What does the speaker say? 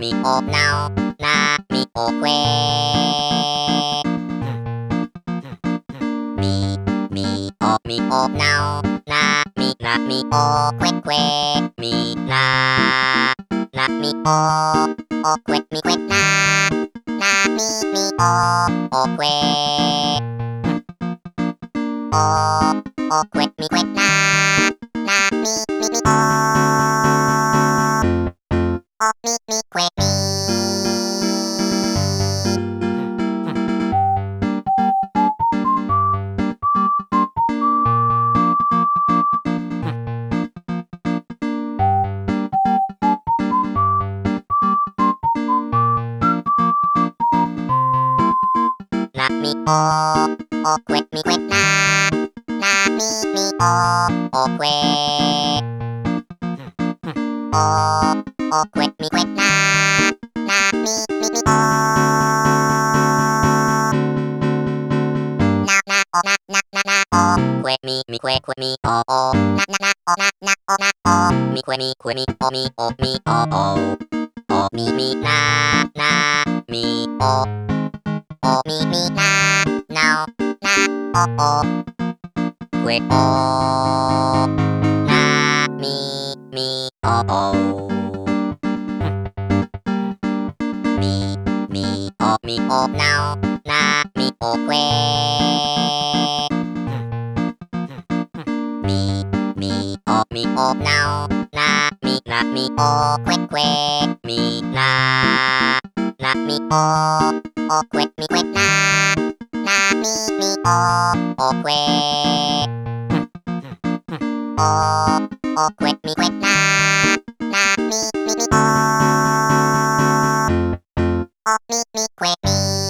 みおなおなみおくえみみおなおなみおくえくえみなみおくえみくえなみおくえおくえみくえなみみくえみなみおくえみくえなみおくえおくえみくえなみおくえみくえくえみおみくえみくえみおみおみなみおみなおくえなみおみおなおなみおくえみおなおなみおくえくえみなみおくえみくえなみおくえおくえみくえなみくえみ